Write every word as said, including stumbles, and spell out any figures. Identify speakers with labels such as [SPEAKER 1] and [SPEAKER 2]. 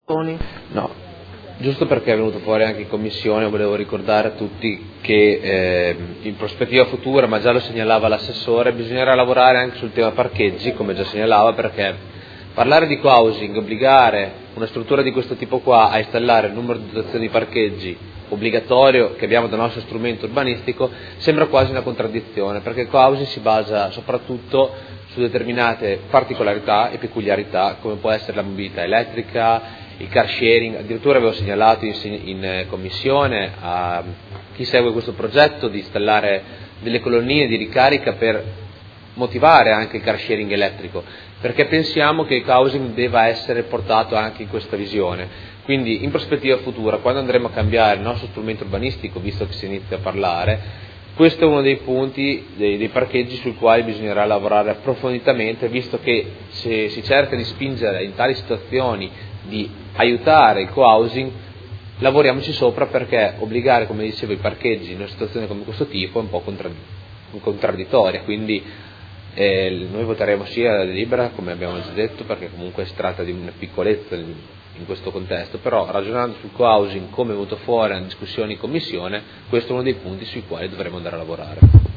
[SPEAKER 1] No, giusto perché è venuto fuori anche in commissione, volevo ricordare a tutti che eh, in prospettiva futura, ma già lo segnalava l'assessore, bisognerà lavorare anche sul tema parcheggi, come già segnalava, perché parlare di co-housing, obbligare una struttura di questo tipo qua a installare il numero di dotazioni di parcheggi obbligatorio che abbiamo dal nostro strumento urbanistico sembra quasi una contraddizione, perché il co-housing si basa soprattutto su determinate particolarità e peculiarità, come può essere la mobilità elettrica, il car sharing. Addirittura avevo segnalato in, in commissione a chi segue questo progetto di installare delle colonnine di ricarica per motivare anche il car sharing elettrico, perché pensiamo che il housing debba essere portato anche in questa visione. Quindi in prospettiva futura, quando andremo a cambiare il nostro strumento urbanistico, visto che si inizia a parlare, questo è uno dei punti, dei, dei parcheggi sui quali bisognerà lavorare approfonditamente, visto che se si cerca di spingere in tali situazioni di aiutare il co-housing, lavoriamoci sopra, perché obbligare, come dicevo, i parcheggi in una situazione come questo tipo è un po' contraddittoria. Quindi eh, noi voteremo sia la delibera, come abbiamo già detto, perché comunque si tratta di una piccolezza in, in questo contesto, però ragionando sul co-housing come è venuto fuori in discussione in commissione, questo è uno dei punti sui quali dovremo andare a lavorare.